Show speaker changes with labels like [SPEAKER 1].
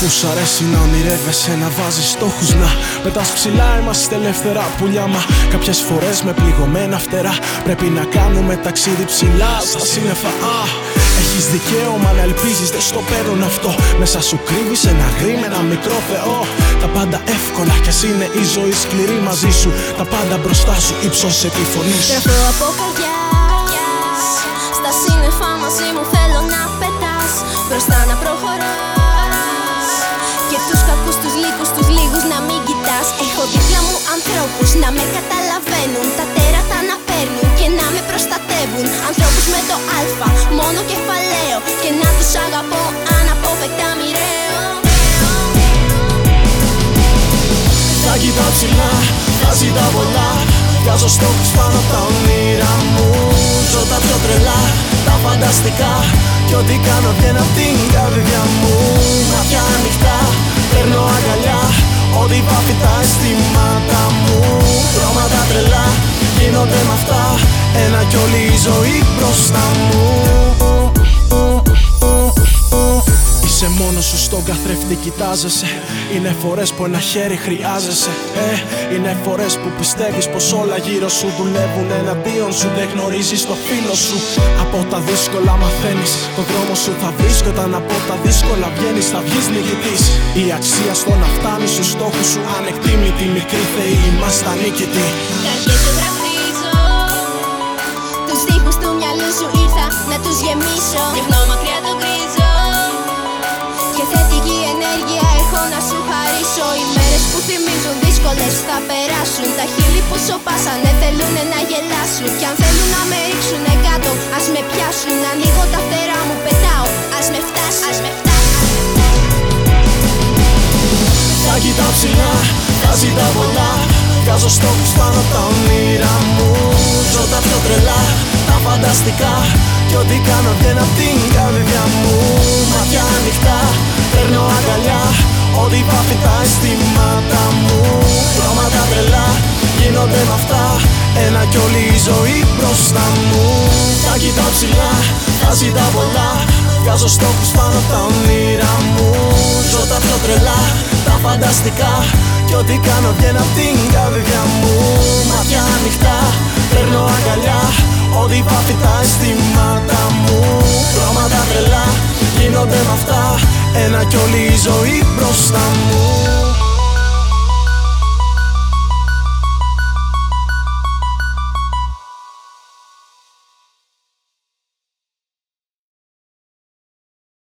[SPEAKER 1] Αφού σ' αρέσει να ονειρεύεσαι, να βάζεις στόχους, να πετάς ψηλά, είμαστε ελεύθερα πουλιά. Μα κάποιες φορές με πληγωμένα φτερά πρέπει να κάνουμε ταξίδι ψηλά στα σύννεφα. Έχεις δικαίωμα να ελπίζεις, δεν στο παίρνουν αυτό. Μέσα σου κρύβεις ένα γρή με ένα μικρό Θεό. Τα πάντα εύκολα κι ας είναι η ζωή σκληρή μαζί σου. Τα πάντα μπροστά σου, ύψωσε τη φωνή σου.
[SPEAKER 2] Γράφω από καρδιά, στα σύννεφα μαζί μου θέλω να πετάς. Μπροστά να προχωράς και τους κακούς τους λίγους να μην κοιτάς. Έχω δίπλα μου ανθρώπους να με καταλαβαίνουν, τα τέρατα να παίρνουν και να με προστατεύουν. Ανθρώπους με το αλφα, μόνο κεφαλαίο, και να τους αγαπώ αναπόφευκτα μοιραίο.
[SPEAKER 1] Θα κοιτάω ψηλά, θα ζητάω πολλά. Βγάζω στόχους πάνω απ' τα όνειρά μου. Ζω τα πιο τρελά, τα φανταστικά. Κι ό,τι κάνω βγαίνει απ' την καρδιά μου. Μάτια ανοιχτά, παίρνω αγκαλιά. Ό,τι βάφει τα αισθήματα μου. Χρώματα τρελά, γίνονται με αυτά. Ένα κι όλη η ζωή μπροστά μου. Είσαι μόνος σου στον καθρέφτη, κοιτάζεσαι. Είναι φορές που ένα χέρι χρειάζεσαι. Είναι φορές που πιστεύεις πως όλα γύρω σου δουλεύουν εναντίον σου. Δεν γνωρίζεις το φίλο σου. Από τα δύσκολα μαθαίνεις, τον δρόμο σου θα βρεις. Κι όταν από τα δύσκολα βγαίνεις, θα βγεις νικητής. Η αξία στο να φτάνεις στους στόχους σου ανεκτήμητη. Μικροί θεοί είμαστε ανίκητοι.
[SPEAKER 2] Καρδιές ζωγραφίζω, τους στίχους του μυαλού σου ήρθα να τους γεμίσω. Γυρνώ μακριά το γκρίζο και θετική ενέργεια έχω να σου χαρίσω. Οι μέρες που θυμίζουν δύσκολες θα περάσουν. Τα χείλη που σωπάσανε θέλουν να γελάσουν. Κι αν θέλουν να με ρίξουνε κάτω, ας με πιάσουν. Ανοίγω τα φτερά μου, πετάω, ας με φτάσουν.
[SPEAKER 1] Θα κοιτάω ψηλά, θα ζητάω πολλά. Βγάζω στόχους πάνω απ' τα όνειρά μου. Ζω τα πιο τρελά, τα φανταστικά. Κι ό,τι κάνω βγαίνει απ' την καρδιά μου. Μάτια ανοιχτά, παίρνω αγκαλιά. Ό,τι βάφει τα αισθήματα μου. Χρώματα τρελά, γίνονται με αυτά. Ένα κι όλη η ζωή μπροστά μου. Θα κοιτάω ψηλά, θα ζητάω πολλά. Βγάζω στόχους πάνω απ' τα όνειρά μου. Ζω τα πιο τρελά, τα φανταστικά. Κι ό,τι κάνω βγαίνει απ' την καρδιά μου. Μάτια ανοιχτά, παίρνω αγκαλιά. Ό,τι βάφει τα αισθήματα μου. Χρώματα τρελά, γίνονται με αυτά. Ένα κι όλη η ζωή μπροστά μου.